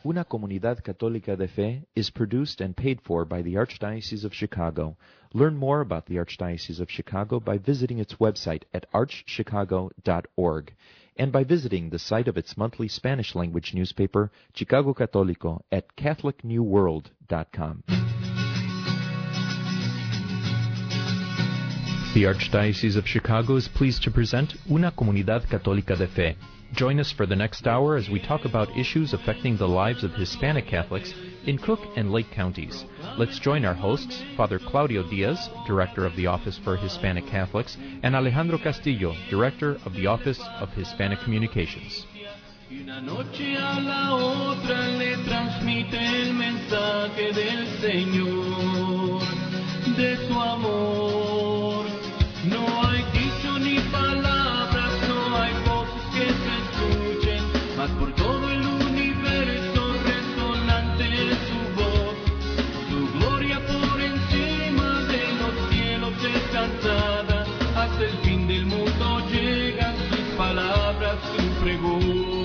Una Comunidad Católica de Fe is produced and paid for by the Archdiocese of Chicago. Learn more about the Archdiocese of Chicago by visiting its website at archchicago.org and by visiting the site of its monthly Spanish-language newspaper, Chicago Católico, at catholicnewworld.com. The Archdiocese of Chicago is pleased to present Una Comunidad Católica de Fe. Join us for the next hour as we talk about issues affecting the lives of Hispanic Catholics in Cook and Lake counties. Let's join our hosts, Father Claudio Diaz, Director of the Office for Hispanic Catholics, and Alejandro Castillo, Director of the Office of Hispanic Communications. Una noche a la otra le transmite el mensaje del Señor, de su amor. No hay dicho ni palabras, no hay voces que se escuchen, mas por todo el universo resonante es su voz. Su gloria por encima de los cielos es cantada, hasta el fin del mundo llegan sus palabras, su pregón.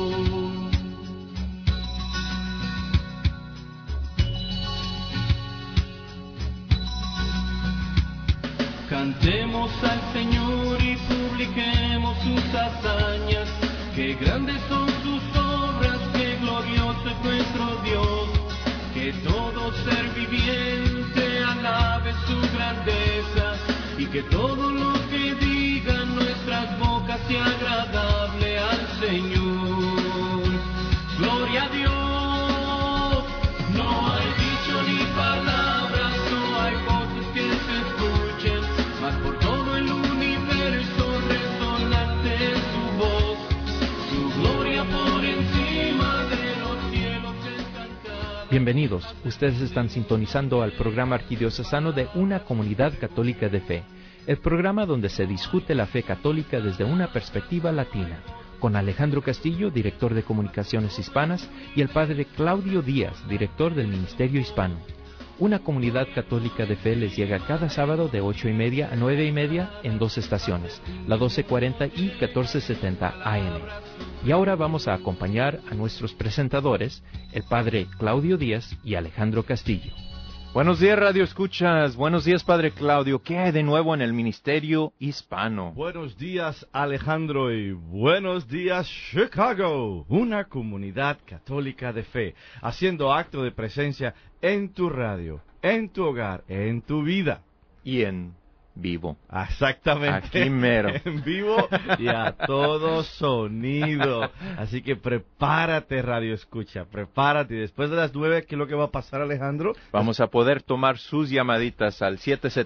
Cantemos al Señor y publiquemos sus hazañas, que grandes son sus obras, que glorioso es nuestro Dios, que todo ser viviente alabe su grandeza, y que todo lo que digan nuestras bocas sea agradable al Señor. Gloria a Dios, no hay dicho ni palabras, no hay voces que se escuchen, mas por todo el universo resonante es su voz, su gloria por encima de los cielos es cantada. Bienvenidos, ustedes están sintonizando al programa arquidiocesano de Una Comunidad Católica de Fe, el programa donde se discute la fe católica desde una perspectiva latina, con Alejandro Castillo, director de Comunicaciones Hispanas, y el padre Claudio Díaz, director del Ministerio Hispano. Una Comunidad Católica de Fe les llega cada sábado de 8:30 a 9:30 en dos estaciones, la 1240 y 1470 AM. Y ahora vamos a acompañar a nuestros presentadores, el padre Claudio Díaz y Alejandro Castillo. Buenos días, Radio Escuchas. Buenos días, Padre Claudio. ¿Qué hay de nuevo en el Ministerio Hispano? Buenos días, Alejandro, y buenos días, Chicago. Una Comunidad Católica de Fe, haciendo acto de presencia en tu radio, en tu hogar, en tu vida. Y en vivo. Exactamente. Aquí mero. En vivo y a todo sonido. Así que prepárate, Radio Escucha, prepárate. Después de las 9, ¿qué es lo que va a pasar, Alejandro? Vamos a poder tomar sus llamaditas al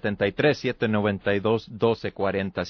773-792-1240,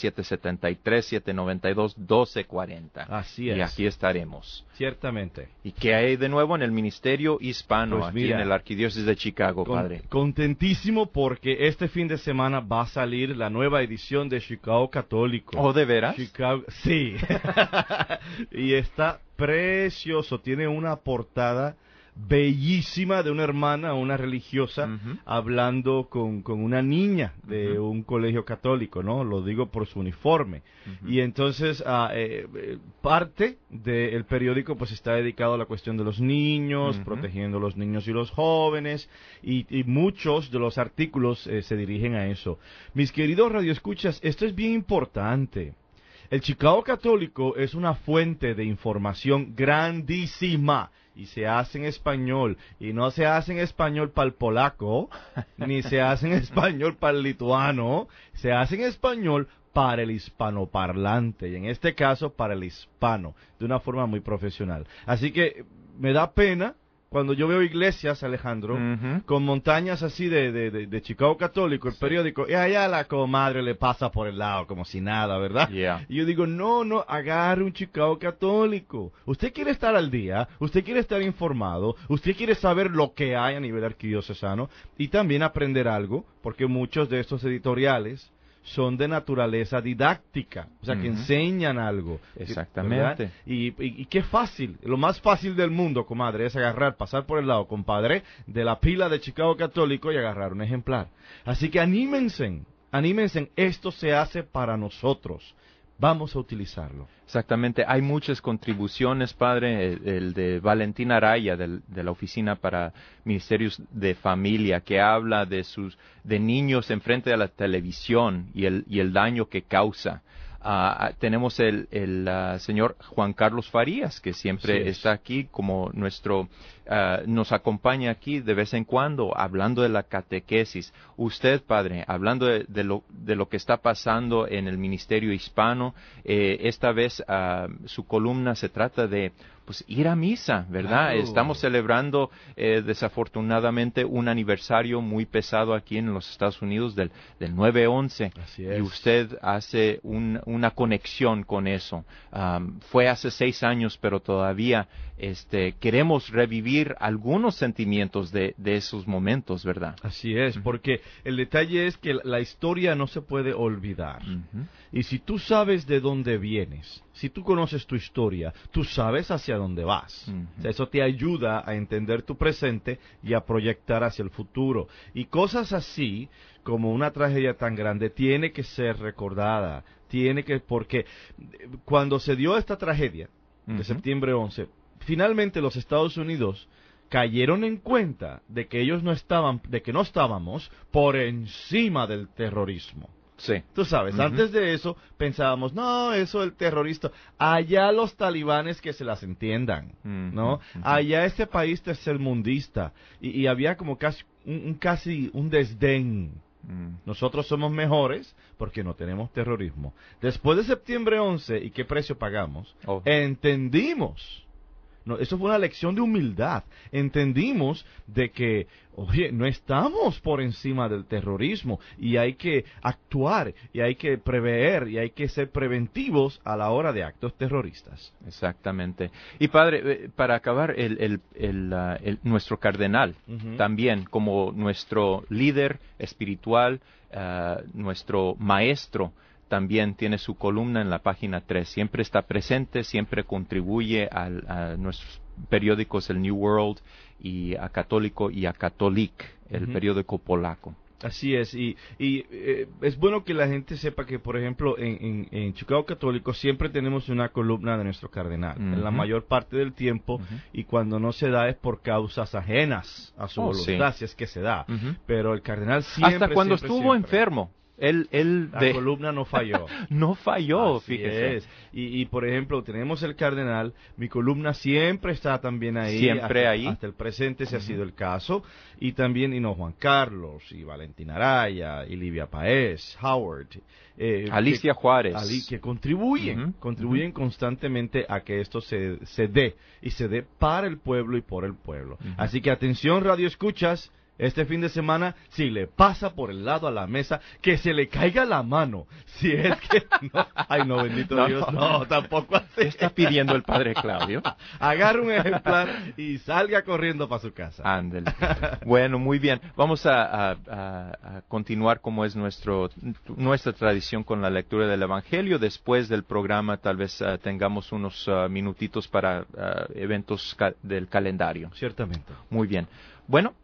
773-792-1240. Así es. Y aquí estaremos. Ciertamente. ¿Y qué hay de nuevo en el Ministerio Hispano, Pues aquí mira, en el Arquidiócesis de Chicago, Padre? Contentísimo porque este fin de semana va a salir la nueva edición de Chicago Católico. ¿Oh, de veras? Sí. Y está precioso. Tiene una portada bellísima de una hermana, una religiosa, hablando con una niña de un colegio católico, ¿no? Lo digo por su uniforme. Y entonces parte del periódico pues está dedicado a la cuestión de los niños, protegiendo a los niños y los jóvenes, y muchos de los artículos se dirigen a eso. Mis queridos radioescuchas, esto es bien importante. El Chicago Católico es una fuente de información grandísima y se hace en español, y no se hace en español para el polaco, ni se hace en español para el lituano, se hace en español para el hispanoparlante, y en este caso para el hispano, de una forma muy profesional. Así que me da pena cuando yo veo iglesias, Alejandro, con montañas así de Chicago Católico, el periódico, y allá la comadre le pasa por el lado como si nada, ¿verdad? Yeah. Y yo digo, no, agarre un Chicago Católico. Usted quiere estar al día, usted quiere estar informado, usted quiere saber lo que hay a nivel arquidiocesano y también aprender algo, porque muchos de estos editoriales son de naturaleza didáctica, o sea, que enseñan algo. Exactamente. Y qué fácil, lo más fácil del mundo, comadre, es pasar por el lado, compadre, de la pila de Chicago Católico y agarrar un ejemplar. Así que anímense, esto se hace para nosotros, vamos a utilizarlo. Exactamente, hay muchas contribuciones, padre, el de Valentín Araya, de la Oficina para Ministerios de Familia, que habla de niños enfrente de la televisión y el daño que causa. Tenemos el señor Juan Carlos Farías, que siempre está aquí como nos acompaña aquí de vez en cuando, hablando de la catequesis. Usted, padre, hablando de lo que está pasando en el ministerio hispano, esta vez su columna se trata de ir a misa, ¿verdad? Claro. Estamos celebrando desafortunadamente un aniversario muy pesado aquí en los Estados Unidos del 9/11. Así es. Y usted hace una conexión con eso. Fue hace 6 años, pero todavía queremos revivir algunos sentimientos de esos momentos, ¿verdad? Así es, porque el detalle es que la historia no se puede olvidar. Uh-huh. Y si tú sabes de dónde vienes, si tú conoces tu historia, tú sabes hacia dónde vas. Uh-huh. O sea, eso te ayuda a entender tu presente y a proyectar hacia el futuro. Y cosas así, como una tragedia tan grande, tiene que ser recordada. Porque cuando se dio esta tragedia de Uh-huh. septiembre 11, finalmente los Estados Unidos cayeron en cuenta de que no estábamos por encima del terrorismo. Sí. Tú sabes, Uh-huh. antes de eso pensábamos, no, eso el terrorista, allá los talibanes que se las entiendan, ¿no? Uh-huh. Allá este país tercermundista, y había como casi un desdén. Nosotros somos mejores porque no tenemos terrorismo. Después de septiembre 11, ¿y qué precio pagamos? Oh. Entendimos. No, eso fue una lección de humildad. Entendimos de que, oye, no estamos por encima del terrorismo y hay que actuar y hay que prever y hay que ser preventivos a la hora de actos terroristas. Exactamente. Y padre, para acabar, nuestro cardenal, Uh-huh. también como nuestro líder espiritual, nuestro maestro, también tiene su columna en la página 3. Siempre está presente, siempre contribuye a nuestros periódicos, el New World, y a Católico y a Catholic, el Uh-huh. periódico polaco. Así es, y es bueno que la gente sepa que, por ejemplo, en Chicago Católico siempre tenemos una columna de nuestro cardenal, Uh-huh. en la mayor parte del tiempo, Uh-huh. y cuando no se da es por causas ajenas a su voluntad, sí. si es que se da. Uh-huh. Pero el cardenal siempre, Hasta cuando siempre, estuvo siempre, enfermo, la columna no falló. no falló, Así fíjese. es. Y, por ejemplo, tenemos el cardenal, mi columna siempre está también ahí. Siempre ahí. Hasta el presente, si ha Uh-huh. sido el caso. Y también, Juan Carlos, y Valentín Araya, y Livia Paez, Howard. Alicia Juárez. Que contribuyen Uh-huh. constantemente a que esto se dé. Y se dé para el pueblo y por el pueblo. Uh-huh. Así que atención, Radio Escuchas. Este fin de semana, si le pasa por el lado a la mesa, que se le caiga la mano. Si es que no. Ay, no, bendito No, Dios. no. No, tampoco así. ¿Qué está pidiendo el padre Claudio? Agarre un ejemplar y salga corriendo para su casa. Ándele. Bueno, muy bien. Vamos a continuar como es nuestra tradición con la lectura del Evangelio. Después del programa tal vez tengamos unos minutitos para eventos del calendario. Ciertamente. Muy bien. Bueno,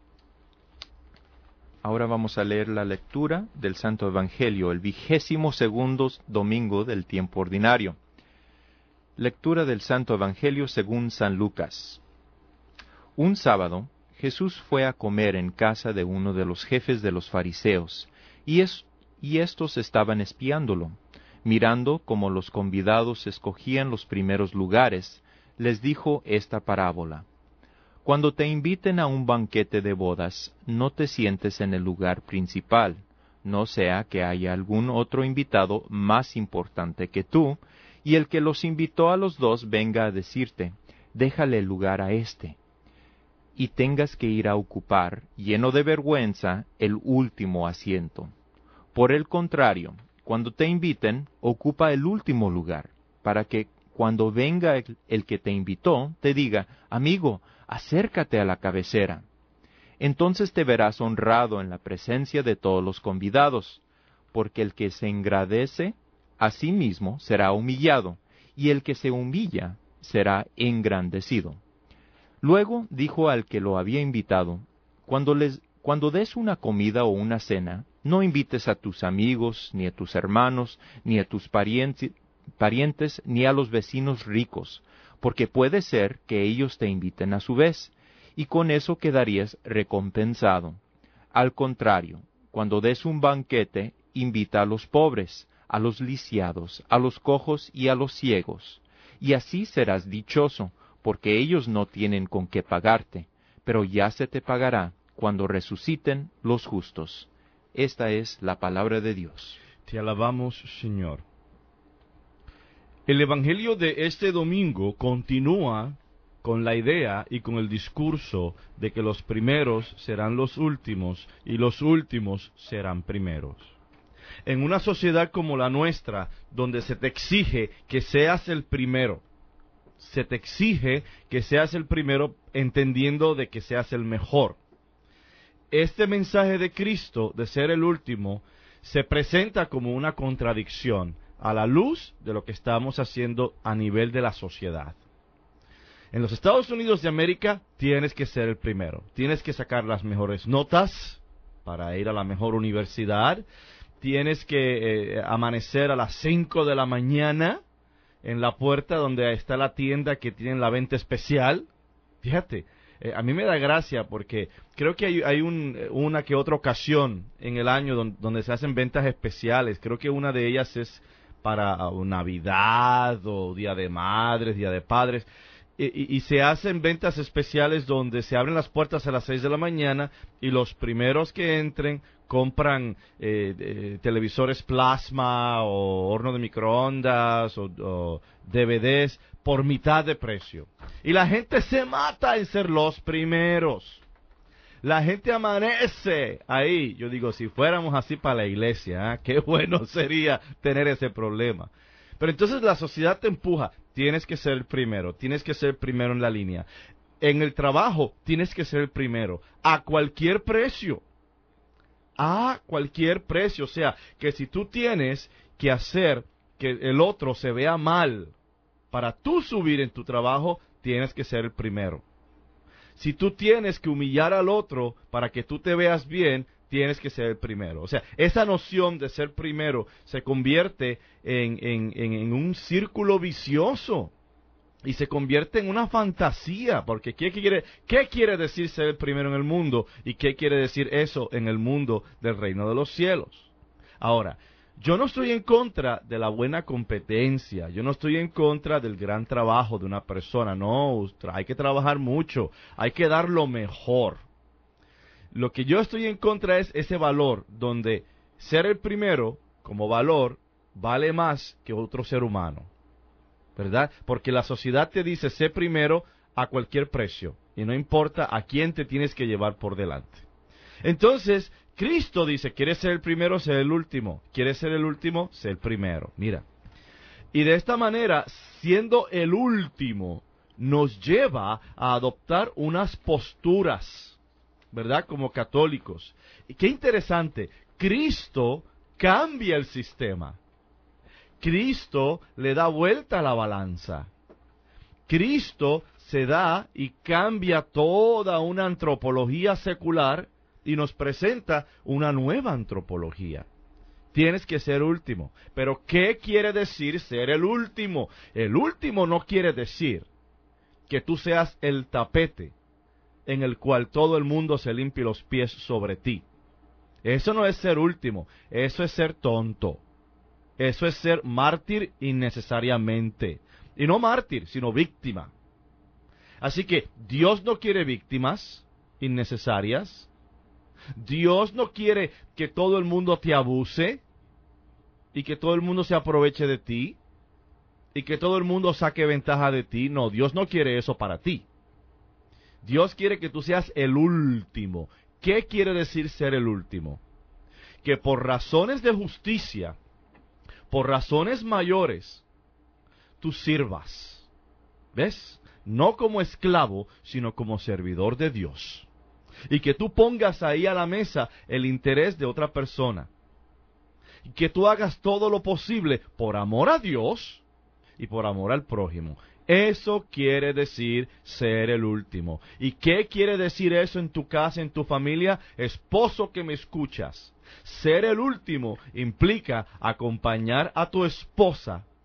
ahora vamos a leer la lectura del Santo Evangelio, el 22º domingo del tiempo ordinario. Lectura del Santo Evangelio según San Lucas. Un sábado, Jesús fue a comer en casa de uno de los jefes de los fariseos, y éstos estaban espiándolo. Mirando cómo los convidados escogían los primeros lugares, les dijo esta parábola. Cuando te inviten a un banquete de bodas, no te sientes en el lugar principal, no sea que haya algún otro invitado más importante que tú, y el que los invitó a los dos venga a decirte, déjale el lugar a éste, y tengas que ir a ocupar, lleno de vergüenza, el último asiento. Por el contrario, cuando te inviten, ocupa el último lugar, para que cuando venga el que te invitó, te diga, amigo, acércate a la cabecera. Entonces te verás honrado en la presencia de todos los convidados, porque el que se engrandece a sí mismo será humillado, y el que se humilla será engrandecido. Luego dijo al que lo había invitado, cuando des una comida o una cena, no invites a tus amigos, ni a tus hermanos, ni a tus parientes ni a los vecinos ricos, porque puede ser que ellos te inviten a su vez, y con eso quedarías recompensado. Al contrario, cuando des un banquete, invita a los pobres, a los lisiados, a los cojos y a los ciegos, y así serás dichoso, porque ellos no tienen con qué pagarte, pero ya se te pagará cuando resuciten los justos. Esta es la palabra de Dios. Te alabamos, Señor. El Evangelio de este domingo continúa con la idea y con el discurso de que los primeros serán los últimos y los últimos serán primeros. En una sociedad como la nuestra, donde se te exige que seas el primero, se te exige que seas el primero entendiendo de que seas el mejor. Este mensaje de Cristo de ser el último se presenta como una contradicción a la luz de lo que estamos haciendo a nivel de la sociedad. En los Estados Unidos de América tienes que ser el primero, tienes que sacar las mejores notas para ir a la mejor universidad, tienes que amanecer a las 5 de la mañana en la puerta donde está la tienda que tiene la venta especial. Fíjate, a mí me da gracia porque creo que hay una que otra ocasión en el año donde se hacen ventas especiales. Creo que una de ellas es para Navidad o Día de Madres, Día de Padres. Y se hacen ventas especiales donde se abren las puertas a las 6 de la mañana y los primeros que entren compran televisores plasma o horno de microondas o DVDs por mitad de precio. Y la gente se mata en ser los primeros. La gente amanece ahí. Yo digo, si fuéramos así para la iglesia, qué bueno sería tener ese problema. Pero entonces la sociedad te empuja. Tienes que ser el primero. Tienes que ser el primero en la línea. En el trabajo tienes que ser el primero. A cualquier precio. A cualquier precio. O sea, que si tú tienes que hacer que el otro se vea mal para tú subir en tu trabajo, tienes que ser el primero. Si tú tienes que humillar al otro para que tú te veas bien, tienes que ser el primero. O sea, esa noción de ser primero se convierte en un círculo vicioso y se convierte en una fantasía, porque ¿qué quiere decir ser el primero en el mundo? ¿Y qué quiere decir eso en el mundo del reino de los cielos? Ahora, yo no estoy en contra de la buena competencia, yo no estoy en contra del gran trabajo de una persona, no, hay que trabajar mucho, hay que dar lo mejor. Lo que yo estoy en contra es ese valor, donde ser el primero, como valor, vale más que otro ser humano, ¿verdad? Porque la sociedad te dice, sé primero a cualquier precio, y no importa a quién te tienes que llevar por delante. Entonces, Cristo dice, ¿quieres ser el primero? Sé el último. ¿Quieres ser el último? Sé el primero. Mira. Y de esta manera, siendo el último, nos lleva a adoptar unas posturas, ¿verdad? Como católicos. Y qué interesante, Cristo cambia el sistema. Cristo le da vuelta a la balanza. Cristo se da y cambia toda una antropología secular y nos presenta una nueva antropología. Tienes que ser último. Pero ¿qué quiere decir ser el último? El último no quiere decir que tú seas el tapete en el cual todo el mundo se limpie los pies sobre ti. Eso no es ser último, eso es ser tonto. Eso es ser mártir innecesariamente. Y no mártir, sino víctima. Así que Dios no quiere víctimas innecesarias. Dios no quiere que todo el mundo te abuse y que todo el mundo se aproveche de ti y que todo el mundo saque ventaja de ti. No, Dios no quiere eso para ti. Dios quiere que tú seas el último. ¿Qué quiere decir ser el último? Que por razones de justicia, por razones mayores, tú sirvas. ¿Ves? No como esclavo, sino como servidor de Dios. Y que tú pongas ahí a la mesa el interés de otra persona. Y que tú hagas todo lo posible por amor a Dios y por amor al prójimo. Eso quiere decir ser el último. ¿Y qué quiere decir eso en tu casa, en tu familia? Esposo que me escuchas. Ser el último implica acompañar a tu esposa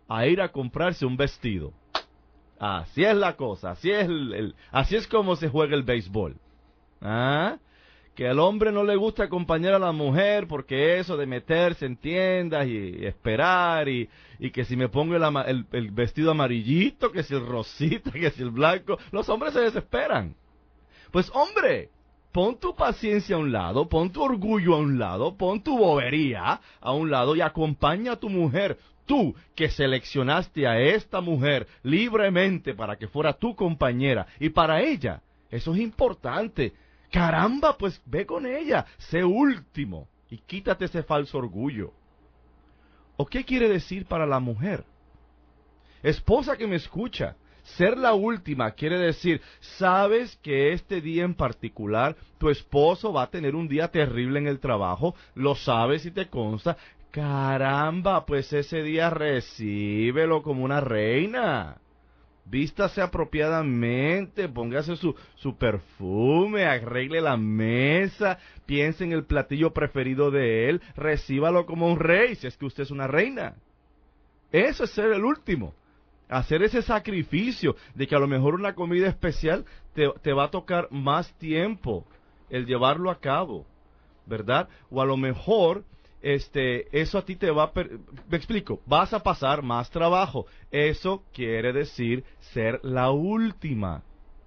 a ir a comprarse un vestido. Así es la cosa, así es como se juega el béisbol. ¿Ah? Que al hombre no le gusta acompañar a la mujer porque eso de meterse en tiendas y esperar y que si me pongo el vestido amarillito, que si el rosita, que si el blanco, los hombres se desesperan. Pues hombre, pon tu paciencia a un lado, pon tu orgullo a un lado, pon tu bobería a un lado y acompaña a tu mujer. Tú que seleccionaste a esta mujer libremente para que fuera tu compañera y para ella, eso es importante. Caramba, pues ve con ella, sé último y quítate ese falso orgullo. ¿O qué quiere decir para la mujer? Esposa que me escucha, ser la última quiere decir, sabes que este día en particular tu esposo va a tener un día terrible en el trabajo, lo sabes y te consta. Caramba, pues ese día recíbelo como una reina. Vístase apropiadamente, póngase su perfume, arregle la mesa, piense en el platillo preferido de él, recíbalo como un rey, si es que usted es una reina. Eso es ser el último. Hacer ese sacrificio de que a lo mejor una comida especial te va a tocar más tiempo el llevarlo a cabo, ¿verdad? O a lo mejor eso a ti te va me explico, vas a pasar más trabajo. Eso quiere decir ser la última.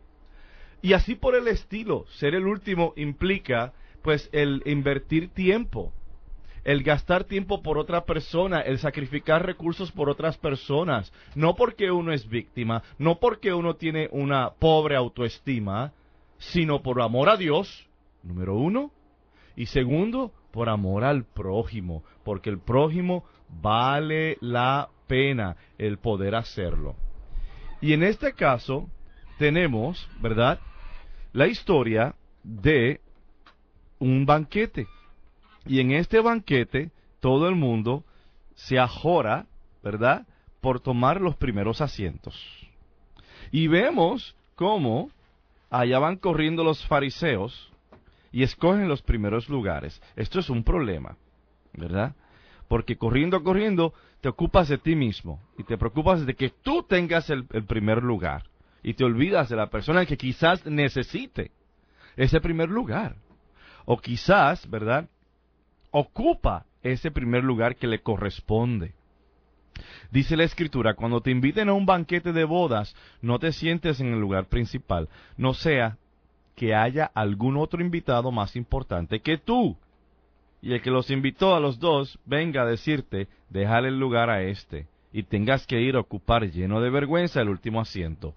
Y así por el estilo, ser el último implica pues el invertir tiempo, el gastar tiempo por otra persona, el sacrificar recursos por otras personas, no porque uno es víctima, no porque uno tiene una pobre autoestima, sino por amor a Dios, número uno, y segundo, por amor al prójimo, porque el prójimo vale la pena el poder hacerlo. Y en este caso tenemos, ¿verdad?, la historia de un banquete. Y en este banquete todo el mundo se ajora, ¿verdad?, por tomar los primeros asientos. Y vemos cómo allá van corriendo los fariseos y escogen los primeros lugares. Esto es un problema, ¿verdad? Porque corriendo, te ocupas de ti mismo y te preocupas de que tú tengas el primer lugar y te olvidas de la persona que quizás necesite ese primer lugar. O quizás, ¿verdad?, ocupa ese primer lugar que le corresponde. Dice la Escritura, cuando te inviten a un banquete de bodas, no te sientes en el lugar principal, no sea que haya algún otro invitado más importante que tú. Y el que los invitó a los dos venga a decirte, déjale el lugar a este, y tengas que ir a ocupar lleno de vergüenza el último asiento.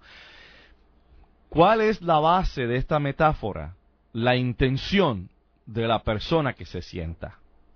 ¿Cuál es la base de esta metáfora? La intención de la persona que se sienta.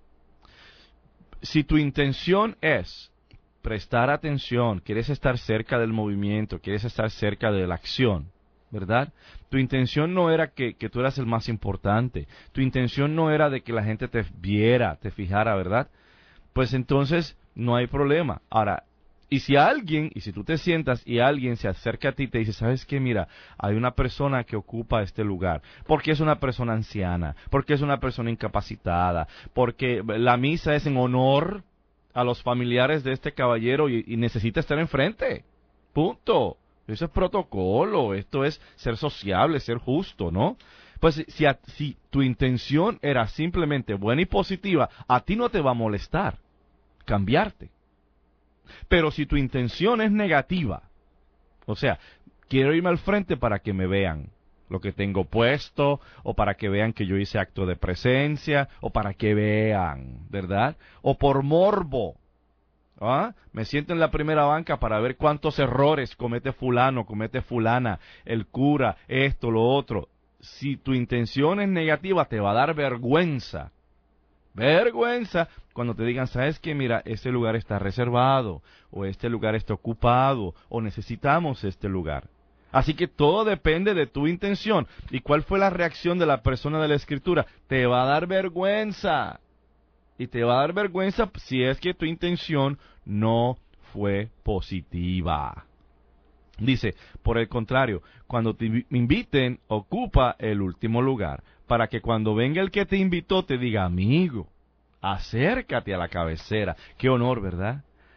Si tu intención es prestar atención, quieres estar cerca del movimiento, quieres estar cerca de la acción, ¿verdad? Tu intención no era que tú eras el más importante. Tu intención no era de que la gente te viera, te fijara, ¿verdad? Pues entonces no hay problema. Ahora, y si tú te sientas y alguien se acerca a ti y te dice, ¿sabes qué? Mira, hay una persona que ocupa este lugar. Porque es una persona anciana, porque es una persona incapacitada, porque la misa es en honor a los familiares de este caballero y necesita estar enfrente. Punto. Eso es protocolo, esto es ser sociable, ser justo, ¿no? Pues si tu intención era simplemente buena y positiva, a ti no te va a molestar cambiarte. Pero si tu intención es negativa, o sea, quiero irme al frente para que me vean lo que tengo puesto, o para que vean que yo hice acto de presencia, o para que vean, ¿verdad? O por morbo. ¿Ah? Me siento en la primera banca para ver cuántos errores comete fulano, comete fulana, el cura, esto, lo otro. Si tu intención es negativa, te va a dar vergüenza. Vergüenza cuando te digan, ¿sabes qué? Mira, este lugar está reservado, o este lugar está ocupado, o necesitamos este lugar. Así que todo depende de tu intención. ¿Y cuál fue la reacción de la persona de la Escritura? Te va a dar vergüenza. Y te va a dar vergüenza si es que tu intención no fue positiva. Dice, por el contrario, cuando te inviten, ocupa el último lugar, para que cuando venga el que te invitó te diga, amigo, acércate a la cabecera. Qué honor, ¿verdad?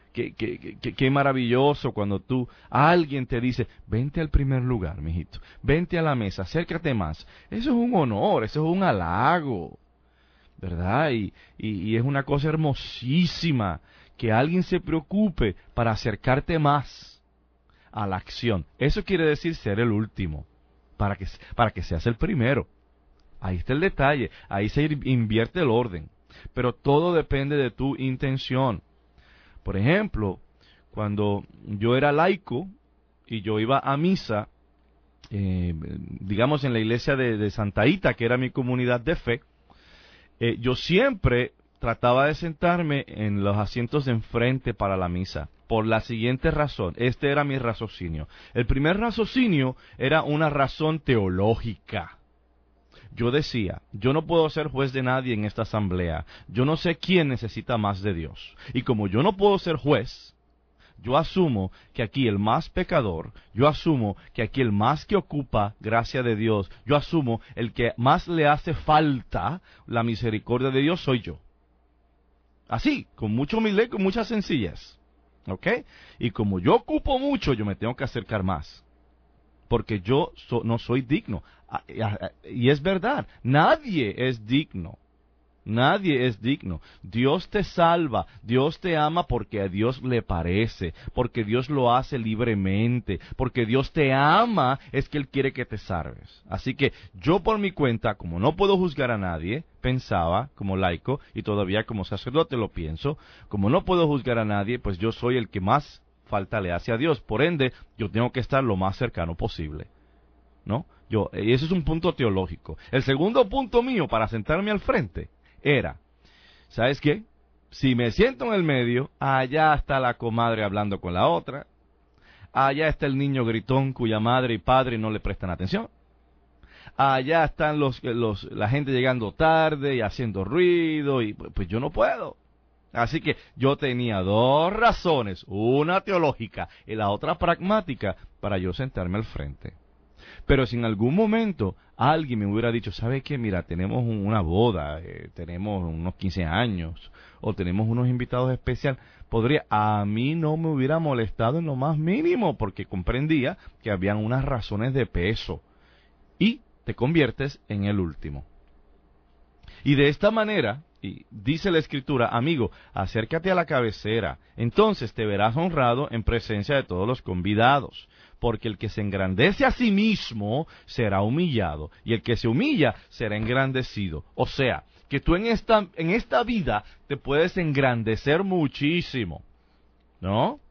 Qué maravilloso cuando alguien te dice, vente al primer lugar, mijito, vente a la mesa, acércate más. Eso es un honor, eso es un halago, ¿verdad? Y es una cosa hermosísima que alguien se preocupe para acercarte más a la acción. Eso quiere decir ser el último, para que seas el primero. Ahí está el detalle, ahí se invierte el orden. Pero todo depende de tu intención. Por ejemplo, cuando yo era laico y yo iba a misa, digamos en la iglesia de Santa Ita, que era mi comunidad de fe, yo siempre trataba de sentarme en los asientos de enfrente para la misa, por la siguiente razón. Este era mi raciocinio. El primer raciocinio era una razón teológica. Yo decía, yo no puedo ser juez de nadie en esta asamblea. Yo no sé quién necesita más de Dios. Y como yo no puedo ser juez, yo asumo que aquí el más pecador, yo asumo que aquí el más que ocupa gracia de Dios, yo asumo el que más le hace falta la misericordia de Dios soy yo. Así, con mucha humildad y con mucha sencillez. ¿Ok? Y como yo ocupo mucho, yo me tengo que acercar más. Porque yo no soy digno. Y es verdad, nadie es digno. Nadie es digno. Dios te salva, Dios te ama porque a Dios le parece, porque Dios lo hace libremente, porque Dios te ama, es que Él quiere que te salves. Así que yo por mi cuenta, como no puedo juzgar a nadie, pensaba como laico, y todavía como sacerdote lo pienso, como no puedo juzgar a nadie, pues yo soy el que más falta le hace a Dios. Por ende, yo tengo que estar lo más cercano posible, ¿no? Y eso es un punto teológico. El segundo punto mío para sentarme al frente era, ¿sabes qué? Si me siento en el medio, allá está la comadre hablando con la otra, allá está el niño gritón cuya madre y padre no le prestan atención, allá están la gente llegando tarde y haciendo ruido, y pues yo no puedo. Así que yo tenía dos razones, una teológica y la otra pragmática, para yo sentarme al frente. Pero si en algún momento alguien me hubiera dicho, ¿sabe qué? Mira, tenemos una boda, tenemos unos 15 años, o tenemos unos invitados especiales, a mí no me hubiera molestado en lo más mínimo, porque comprendía que habían unas razones de peso. Y te conviertes en el último. Y de esta manera, y dice la Escritura, amigo, acércate a la cabecera, entonces te verás honrado en presencia de todos los convidados. Porque el que se engrandece a sí mismo será humillado, y el que se humilla será engrandecido. O sea, que tú en esta vida te puedes engrandecer muchísimo, ¿no?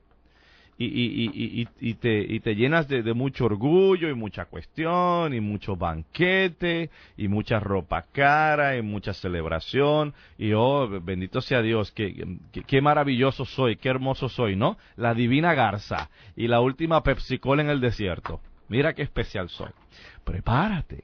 Y te llenas de mucho orgullo y mucha cuestión y mucho banquete y mucha ropa cara y mucha celebración y bendito sea Dios, qué maravilloso soy, qué hermoso soy, ¿no? La divina garza y la última Pepsi-Cola en el desierto. Mira qué especial soy. Prepárate,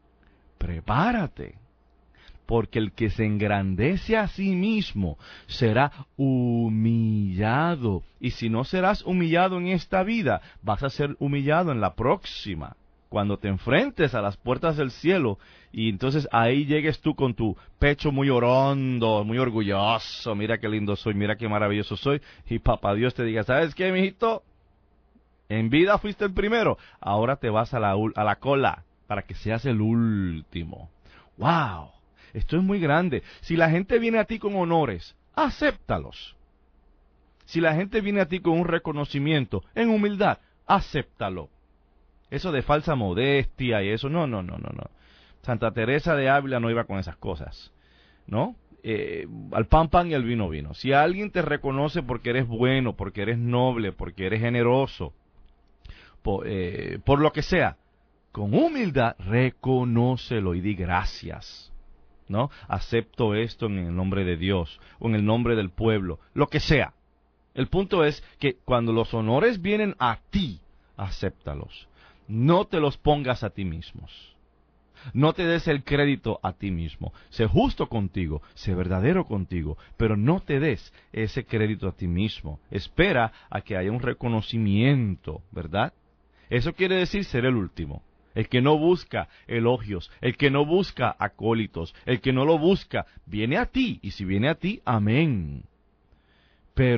porque el que se engrandece a sí mismo será humillado. Y si no serás humillado en esta vida, vas a ser humillado en la próxima. Cuando te enfrentes a las puertas del cielo, y entonces ahí llegues tú con tu pecho muy orondo, muy orgulloso, mira qué lindo soy, mira qué maravilloso soy, y papá Dios te diga, ¿sabes qué, mijito? En vida fuiste el primero, ahora te vas a la cola, para que seas el último. ¡Wow! Esto es muy grande. Si la gente viene a ti con honores, acéptalos. Si la gente viene a ti con un reconocimiento, en humildad, acéptalo. Eso de falsa modestia y eso, no. Santa Teresa de Ávila no iba con esas cosas, ¿no? Al pan y al vino. Si alguien te reconoce porque eres bueno, porque eres noble, porque eres generoso, por lo que sea, con humildad, reconócelo y di gracias. ¿No? Acepto esto en el nombre de Dios o en el nombre del pueblo, lo que sea. El punto es que cuando los honores vienen a ti, acéptalos. No te los pongas a ti mismos. No te des el crédito a ti mismo. Sé justo contigo, sé verdadero contigo, pero no te des ese crédito a ti mismo. Espera a que haya un reconocimiento, ¿verdad? Eso quiere decir ser el último. El que no busca elogios, el que no busca acólitos, el que no lo busca, viene a ti. Y si viene a ti, amén. Pero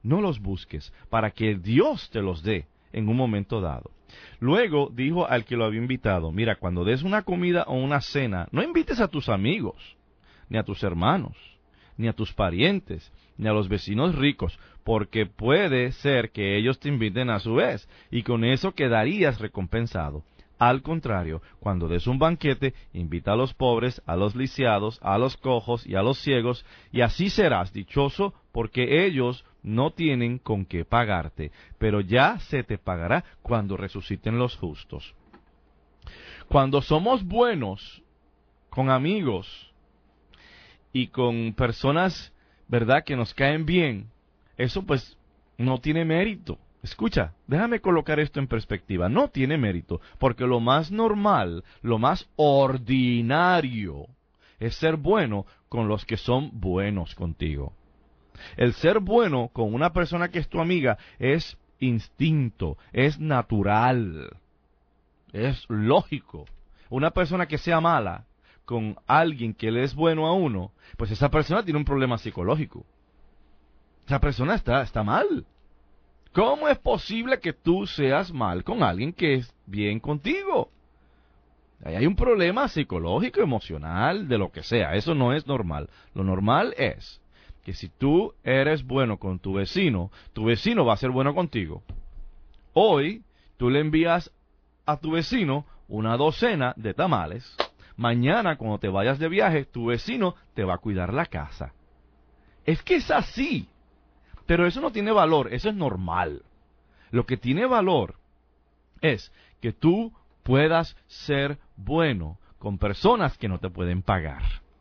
no los busques, para que Dios te los dé en un momento dado. Luego dijo al que lo había invitado, mira, cuando des una comida o una cena, no invites a tus amigos, ni a tus hermanos, ni a tus parientes, ni a los vecinos ricos, porque puede ser que ellos te inviten a su vez, y con eso quedarías recompensado. Al contrario, cuando des un banquete, invita a los pobres, a los lisiados, a los cojos y a los ciegos, y así serás dichoso, porque ellos no tienen con qué pagarte, pero ya se te pagará cuando resuciten los justos. Cuando somos buenos con amigos y con personas, ¿verdad?, que nos caen bien, eso pues no tiene mérito. Escucha, déjame colocar esto en perspectiva. No tiene mérito, porque lo más normal, lo más ordinario, es ser bueno con los que son buenos contigo. El ser bueno con una persona que es tu amiga es instinto, es natural, es lógico. Una persona que sea mala con alguien que le es bueno a uno, pues esa persona tiene un problema psicológico. Esa persona está mal. ¿Cómo es posible que tú seas mal con alguien que es bien contigo? Ahí hay un problema psicológico, emocional, de lo que sea. Eso no es normal. Lo normal es que si tú eres bueno con tu vecino va a ser bueno contigo. Hoy tú le envías a tu vecino una docena de tamales. Mañana, cuando te vayas de viaje, tu vecino te va a cuidar la casa. Es que es así. Pero eso no tiene valor, eso es normal. Lo que tiene valor es que tú puedas ser bueno con personas que no te pueden pagar.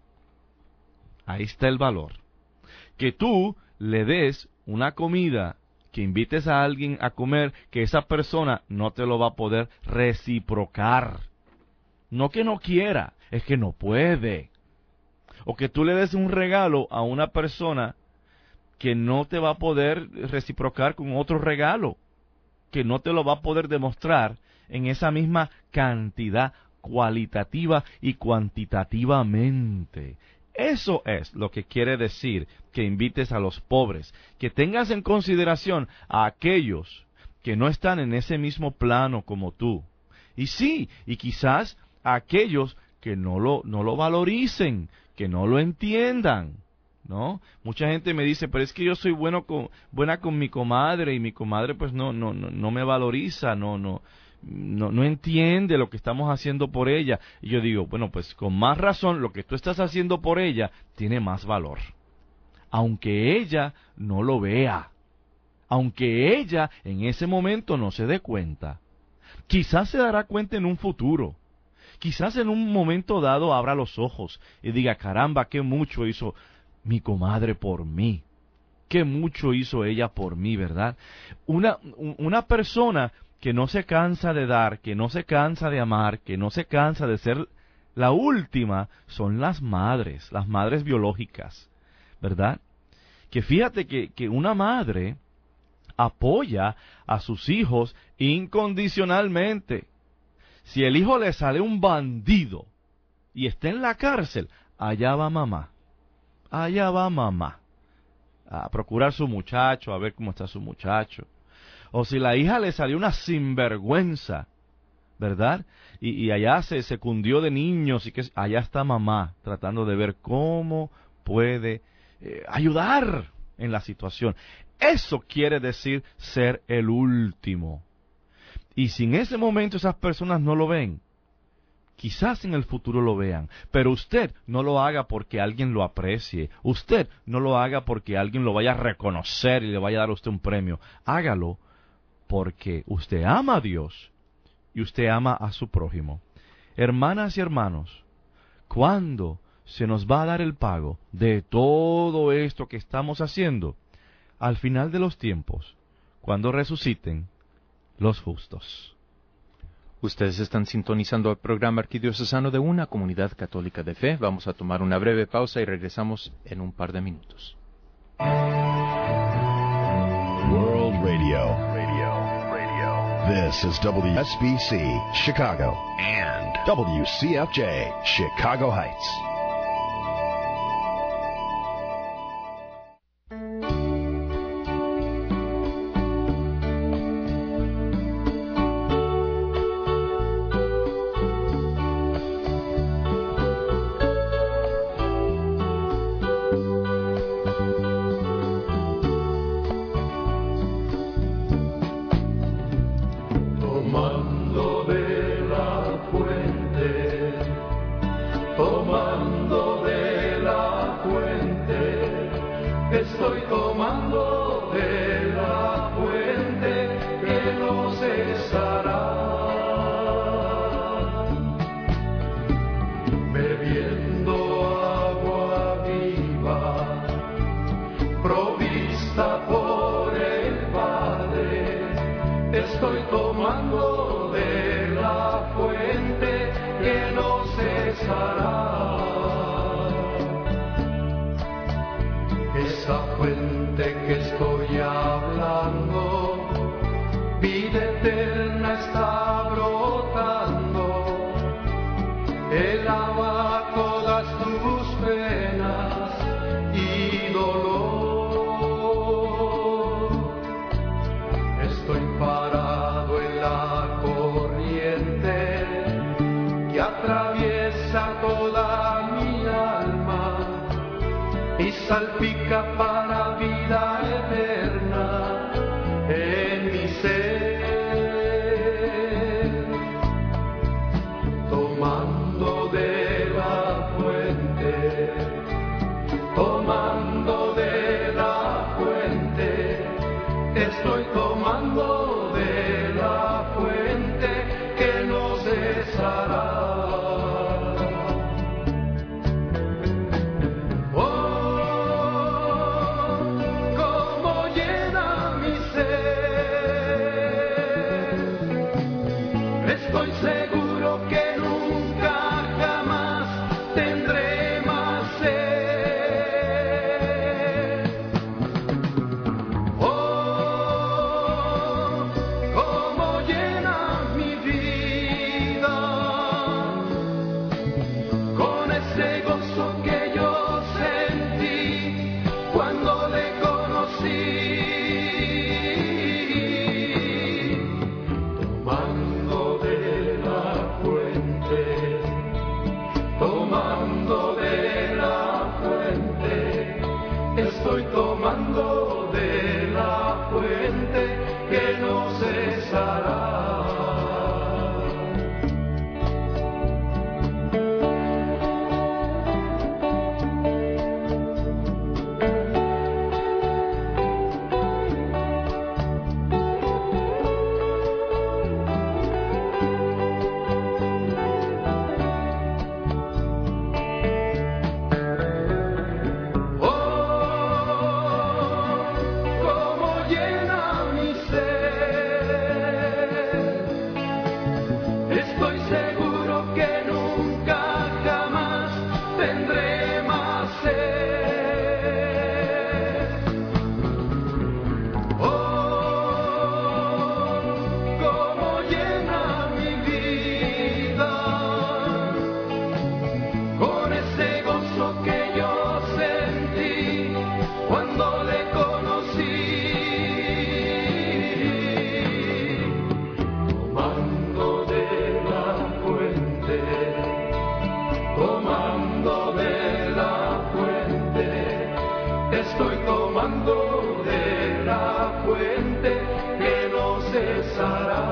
Ahí está el valor. Que tú le des una comida, que invites a alguien a comer, que esa persona no te lo va a poder reciprocar. No que no quiera, es que no puede. O que tú le des un regalo a una persona que no te va a poder reciprocar con otro regalo, que no te lo va a poder demostrar en esa misma cantidad cualitativa y cuantitativamente. Eso es lo que quiere decir que invites a los pobres, que tengas en consideración a aquellos que no están en ese mismo plano como tú. Y sí, y quizás a aquellos que no lo valoricen, que no lo entiendan. ¿No? Mucha gente me dice, pero es que yo soy buena con mi comadre y mi comadre pues no me valoriza, no entiende lo que estamos haciendo por ella. Y yo digo, bueno, pues con más razón lo que tú estás haciendo por ella tiene más valor. Aunque ella no lo vea, aunque ella en ese momento no se dé cuenta. Quizás se dará cuenta en un futuro. Quizás en un momento dado abra los ojos y diga, caramba, qué mucho hizo mi comadre por mí. Qué mucho hizo ella por mí, ¿verdad? Una persona que no se cansa de dar, que no se cansa de amar, que no se cansa de ser la última, son las madres biológicas, ¿verdad? Que fíjate que una madre apoya a sus hijos incondicionalmente. Si el hijo le sale un bandido y está en la cárcel, allá va mamá. Allá va mamá a procurar su muchacho, a ver cómo está su muchacho. O si la hija le salió una sinvergüenza, ¿verdad? Y allá se cundió de niños y que allá está mamá tratando de ver cómo puede ayudar en la situación. Eso quiere decir ser el último. Y si en ese momento esas personas no lo ven, quizás en el futuro lo vean, pero usted no lo haga porque alguien lo aprecie. Usted no lo haga porque alguien lo vaya a reconocer y le vaya a dar a usted un premio. Hágalo porque usted ama a Dios y usted ama a su prójimo. Hermanas y hermanos, ¿cuándo se nos va a dar el pago de todo esto que estamos haciendo? Al final de los tiempos, cuando resuciten los justos. Ustedes están sintonizando el programa arquidiocesano de una comunidad católica de fe. Vamos a tomar una breve pausa y regresamos en un par de minutos. World Radio. This is WSBC Chicago and WCFJ Chicago Heights. no cesará. Esa fuente que estoy hablando, vida eterna está brotando. Él lava todas tus penas y dolor. Estoy parado en la corriente que atraviesa toda mi alma y salpica para vida eterna en mi ser. Tomando de la fuente, tomando de la fuente, estoy tomando de la fuente que no cesará. Estoy seguro que nunca jamás tendré más sed. Oh, cómo llena mi vida con ese gozo que yo sentí cuando le conocí. Estoy tomando de la fuente que no cesará. Estoy seguro que nunca jamás tendré más sed. Oh, cómo llena mi vida con ese gozo que yo sentí cuando le conocí. Estoy tomando de la fuente que no cesará.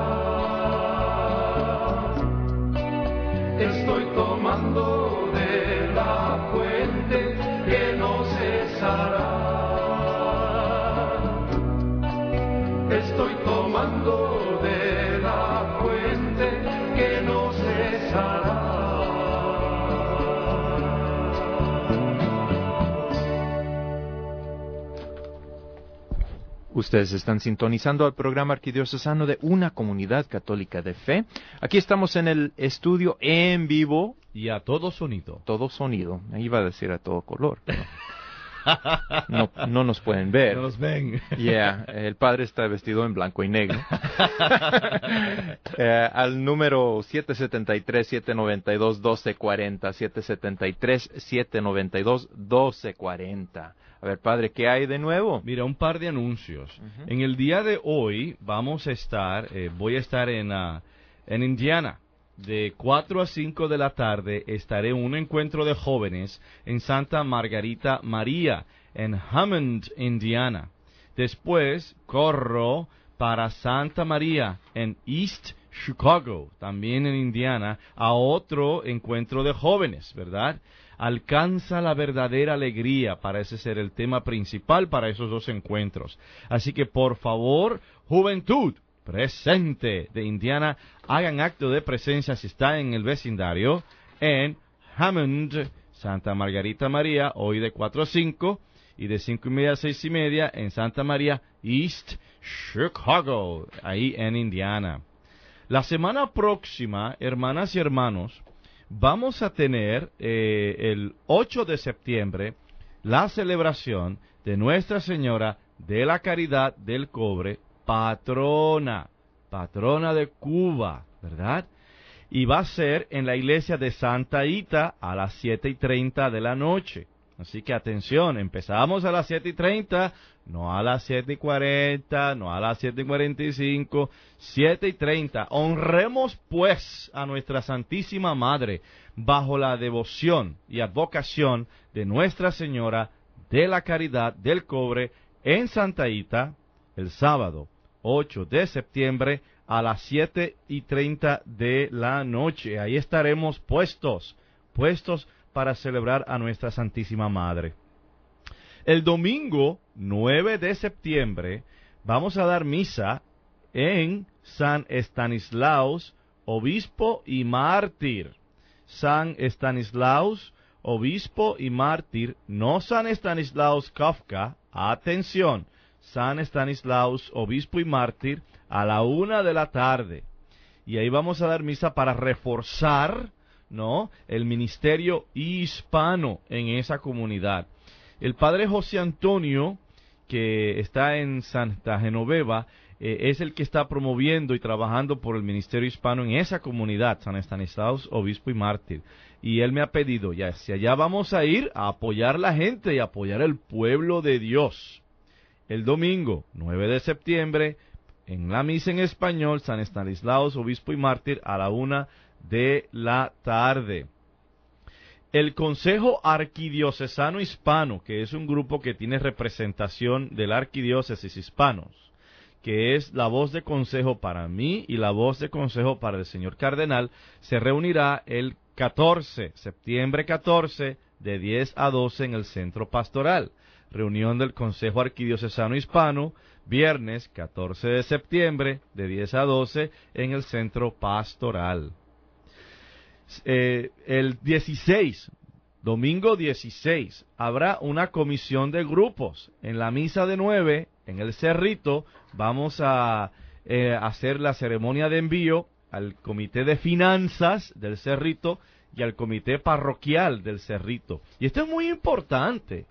Estoy tomando de la fuente que no cesará. Estoy tomando de la fuente que no cesará. Ustedes están sintonizando al programa arquidiocesano de Una Comunidad Católica de Fe. Aquí estamos en el estudio en vivo. Y a todo sonido. Todo sonido. Iba a decir a todo color. No nos pueden ver. No nos ven. Yeah, el padre está vestido en blanco y negro. Al número 773-792-1240. 773-792-1240. A ver, padre, ¿qué hay de nuevo? Mira, un par de anuncios. En el día de hoy voy a estar en Indiana. De 4 a 5 de la tarde estaré en un encuentro de jóvenes en Santa Margarita María, en Hammond, Indiana. Después corro para Santa María, en East Chicago, también en Indiana, a otro encuentro de jóvenes, ¿verdad? Alcanza la verdadera alegría, parece ser el tema principal para esos dos encuentros. Así que, por favor, juventud presente de Indiana, hagan acto de presencia si está en el vecindario, en Hammond, Santa Margarita María, hoy de 4 a 5, y de 5:30 a 6:30 en Santa María, East Chicago, ahí en Indiana. La semana próxima, hermanas y hermanos, vamos a tener el 8 de septiembre la celebración de Nuestra Señora de la Caridad del Cobre, patrona de Cuba, ¿verdad? Y va a ser en la iglesia de Santa Ita a las 7:30 de la noche. Así que atención, empezamos a las 7:30, no a las 7:40, no a las 7:45, 7:30. Honremos pues a nuestra Santísima Madre bajo la devoción y advocación de Nuestra Señora de la Caridad del Cobre en Santa Ita el sábado 8 de septiembre a las 7:30 de la noche. Ahí estaremos puestos para celebrar a nuestra Santísima Madre. El domingo 9 de septiembre vamos a dar misa en San Estanislaus, obispo y mártir. San Estanislaus, obispo y mártir, no San Estanislaus Kafka, atención, San Estanislaus, obispo y mártir, a la 1 de la tarde. Y ahí vamos a dar misa para reforzar, ¿no?, el ministerio hispano en esa comunidad. El padre José Antonio, que está en Santa Genoveva, es el que está promoviendo y trabajando por el ministerio hispano en esa comunidad, San Estanislaus, obispo y mártir. Y él me ha pedido, ya hacia allá vamos a ir a apoyar la gente y apoyar el pueblo de Dios. El domingo 9 de septiembre, en la misa en español, San Estanislaus, obispo y mártir, a la 1 de la tarde. El Consejo Arquidiocesano Hispano, que es un grupo que tiene representación de la arquidiócesis hispanos, que es la voz de consejo para mí y la voz de consejo para el señor cardenal, se reunirá el 14, septiembre 14, de 10 a 12 en el Centro Pastoral. Reunión del Consejo Arquidiocesano Hispano, viernes 14 de septiembre, de 10 a 12 en el Centro Pastoral. El 16, domingo 16, habrá una comisión de grupos. En la misa de 9, en el Cerrito, vamos a hacer la ceremonia de envío al Comité de Finanzas del Cerrito y al Comité Parroquial del Cerrito. Y esto es muy importante,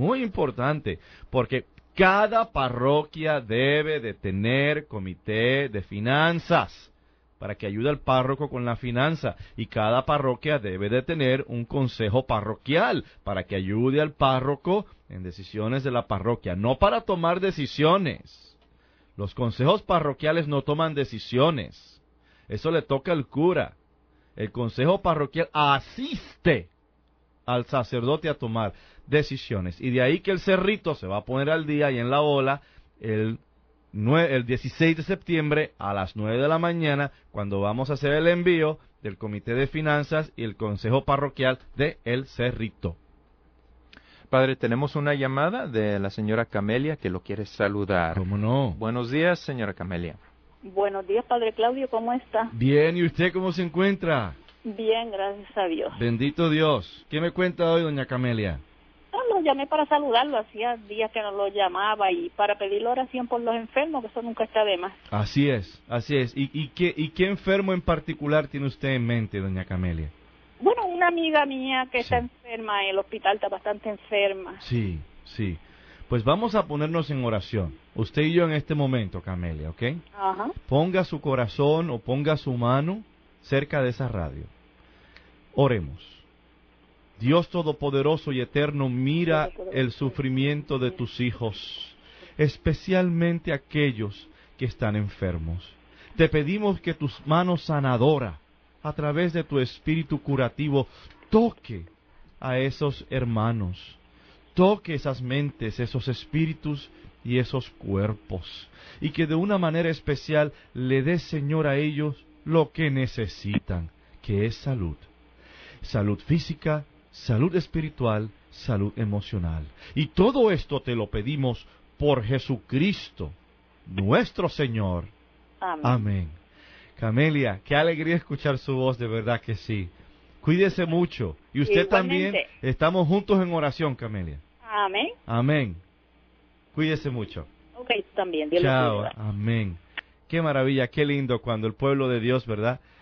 porque cada parroquia debe de tener comité de finanzas para que ayude al párroco con la finanza, y cada parroquia debe de tener un consejo parroquial para que ayude al párroco en decisiones de la parroquia, no para tomar decisiones. Los consejos parroquiales no toman decisiones, eso le toca al cura. El consejo parroquial asiste al sacerdote a tomar decisiones, y de ahí que el Cerrito se va a poner al día y en la ola el 16 de septiembre a las 9 de la mañana, cuando vamos a hacer el envío del Comité de Finanzas y el Consejo Parroquial de El Cerrito. Padre, tenemos una llamada de la señora Camelia que lo quiere saludar. ¿Cómo no? Buenos días, señora Camelia. Buenos días, Padre Claudio, ¿cómo está? Bien, ¿y usted cómo se encuentra? Bien, gracias a Dios. Bendito Dios. ¿Qué me cuenta hoy, doña Camelia? Lo llamé para saludarlo, hacía días que no lo llamaba, y para pedirle oración por los enfermos, que eso nunca está de más. Así es. ¿Y qué enfermo en particular tiene usted en mente, doña Camelia? Bueno, una amiga mía que está enferma, en el hospital está bastante enferma. Sí. Pues vamos a ponernos en oración, usted y yo en este momento, Camelia, ¿ok? Ajá. Ponga su corazón o ponga su mano cerca de esa radio. Oremos. Dios Todopoderoso y Eterno, mira el sufrimiento de tus hijos, especialmente aquellos que están enfermos. Te pedimos que tus manos sanadora, a través de tu espíritu curativo, toque a esos hermanos, toque esas mentes, esos espíritus y esos cuerpos, y que de una manera especial le des, Señor, a ellos lo que necesitan, que es salud. Salud física, salud espiritual, salud emocional. Y todo esto te lo pedimos por Jesucristo, nuestro Señor. Amén. Amén. Camelia, qué alegría escuchar su voz, de verdad que sí. Cuídese mucho. Y usted Igualmente. también. Estamos juntos en oración, Camelia. Amén. Amén. Cuídese mucho. Ok, tú también. Dios Chao. lo bendiga. Amén. Qué maravilla, qué lindo cuando el pueblo de Dios, ¿verdad?,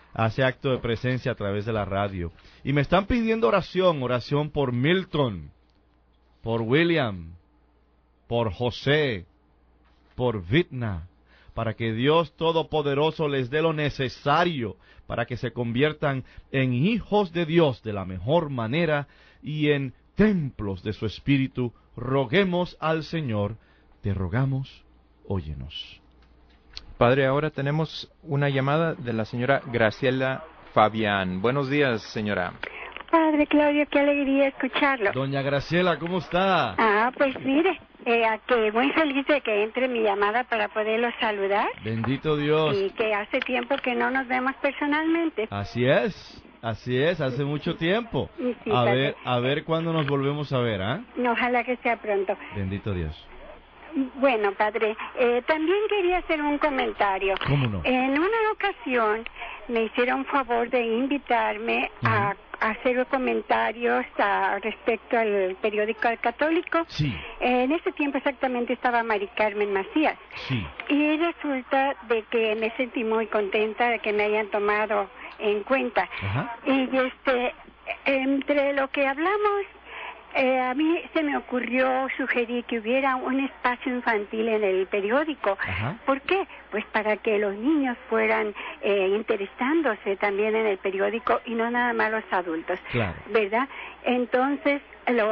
hace acto de presencia a través de la radio. Y me están pidiendo oración por Milton, por William, por José, por Vitna, para que Dios Todopoderoso les dé lo necesario para que se conviertan en hijos de Dios de la mejor manera y en templos de su Espíritu. Roguemos al Señor, te rogamos, óyenos. Padre, ahora tenemos una llamada de la señora Graciela Fabián. Buenos días, señora. Padre Claudio, qué alegría escucharlo. Doña Graciela, ¿cómo está? Pues mire, que muy feliz de que entre mi llamada para poderlo saludar. Bendito Dios. Y que hace tiempo que no nos vemos personalmente. Así es, hace mucho tiempo. Sí, a ver cuándo nos volvemos a ver, ¿ah? Ojalá que sea pronto. Bendito Dios. Bueno, padre, también quería hacer un comentario. ¿Cómo no? En una ocasión me hicieron favor de invitarme a hacer comentarios respecto al periódico El Católico. Sí. En ese tiempo exactamente estaba Mari Carmen Macías. Sí. Y resulta de que me sentí muy contenta de que me hayan tomado en cuenta. Ajá. Y entre lo que hablamos, a mí se me ocurrió sugerir que hubiera un espacio infantil en el periódico. Ajá. ¿Por qué? Pues para que los niños fueran interesándose también en el periódico y no nada más los adultos. Claro. ¿Verdad? Entonces,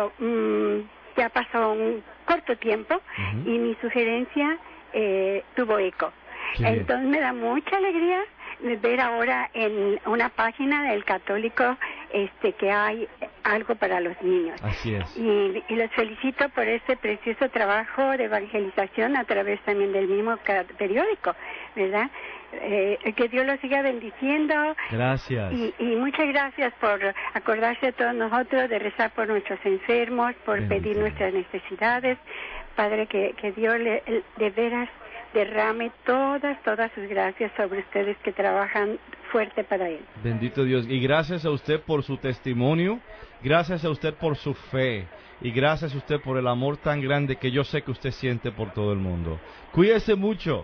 ya pasó un corto tiempo y mi sugerencia tuvo eco. Entonces me da mucha alegría ver ahora en una página del Católico que hay algo para los niños. Así es. Y los felicito por ese precioso trabajo de evangelización a través también del mismo periódico, ¿verdad? Que Dios los siga bendiciendo. Gracias. Y muchas gracias por acordarse de todos nosotros, de rezar por nuestros enfermos, por pedir nuestras necesidades. Padre, que Dios de veras derrame todas sus gracias sobre ustedes que trabajan fuerte para Él. Bendito Dios. Y gracias a usted por su testimonio, gracias a usted por su fe, y gracias a usted por el amor tan grande que yo sé que usted siente por todo el mundo. Cuídese mucho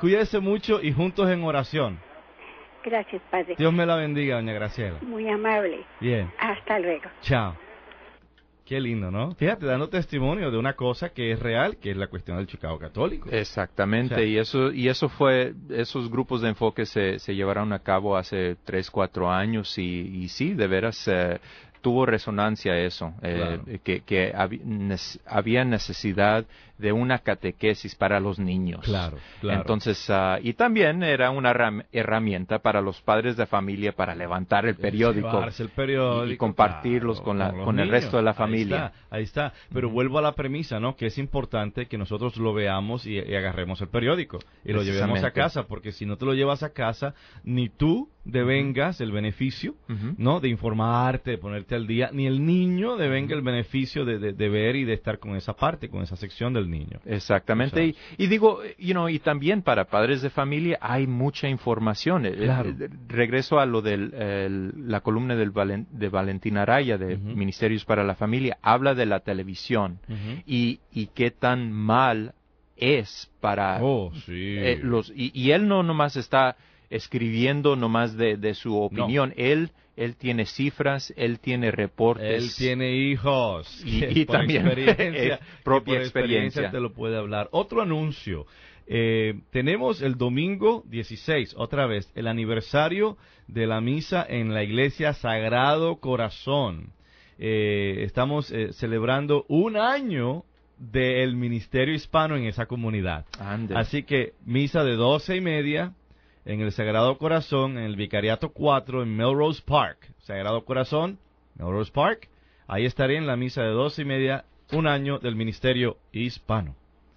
y juntos en oración. Gracias, Padre. Dios me la bendiga, doña Graciela. Muy amable. Bien. Hasta luego. Chao. Qué lindo, ¿no? Fíjate, dando testimonio de una cosa que es real, que es la cuestión del Chicago Católico. Exactamente, o sea, y eso fue, esos grupos de enfoque se llevaron a cabo hace 3-4 años y sí, de veras tuvo resonancia eso, claro. que había necesidad de una catequesis para los niños. Claro, claro. Entonces, y también era una herramienta para los padres de familia para levantar el periódico, y compartirlos claro, con el resto de la familia. Ahí está. Pero vuelvo a la premisa, ¿no? Que es importante que nosotros lo veamos y agarremos el periódico y lo llevemos a casa, porque si no te lo llevas a casa, ni tú devengas el beneficio, ¿no? De informarte, de ponerte al día, ni el niño devenga el beneficio de ver y de estar con esa parte, con esa sección del niño. Exactamente. Y digo, y también para padres de familia hay mucha información. Claro. Regreso a lo de la columna de Valentín Araya de Ministerios para la Familia. Habla de la televisión y qué tan mal es para los... Y él no nomás está escribiendo nomás de su opinión. No. Él tiene cifras, él tiene reportes. Él tiene hijos. Y también propia experiencia. Te lo puede hablar. Otro anuncio. Tenemos el domingo 16, otra vez, el aniversario de la misa en la iglesia Sagrado Corazón. Estamos celebrando un año del ministerio hispano en esa comunidad. Ande. Así que misa de 12:30 en el Sagrado Corazón, en el Vicariato 4, en Melrose Park. Sagrado Corazón, Melrose Park. Ahí estaré en la misa de 12:30, un año del ministerio hispano.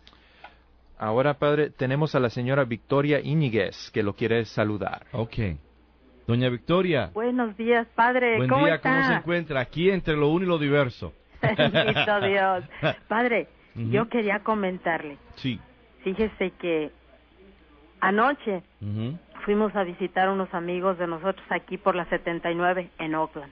Ahora, padre, tenemos a la señora Victoria Íñiguez, que lo quiere saludar. Ok. Doña Victoria. Buenos días, padre. Buen ¿Cómo día, está? ¿cómo se encuentra? Aquí entre lo uno y lo diverso. Bendito Dios. Padre, yo quería comentarle. Sí. Fíjese que anoche fuimos a visitar unos amigos de nosotros aquí por la 79 en Oakland.